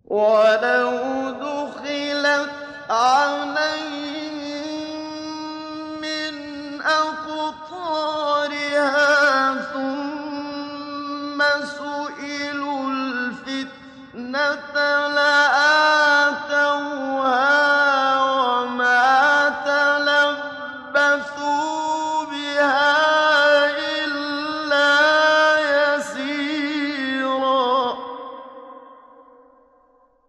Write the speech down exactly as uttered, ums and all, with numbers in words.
وَلَوْ دُخِلَتْ عَلَيْهِم مِّنْ أَقْطَارِهَا ثُمَّ سُئِلُوا الْفِتْنَةَ لَآتَوْهَا